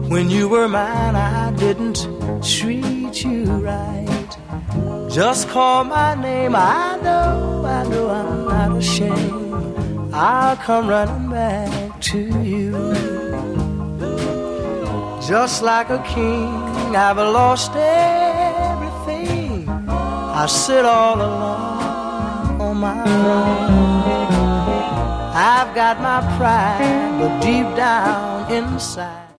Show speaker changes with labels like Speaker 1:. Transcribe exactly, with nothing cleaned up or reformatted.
Speaker 1: When you were mine, I didn't treat you right. Just call my name, I know, I know I'm not ashamed. I'll come running back to you. Just like a king, I've lost everything. I sit all alone on my throne. I've got my pride, but deep down inside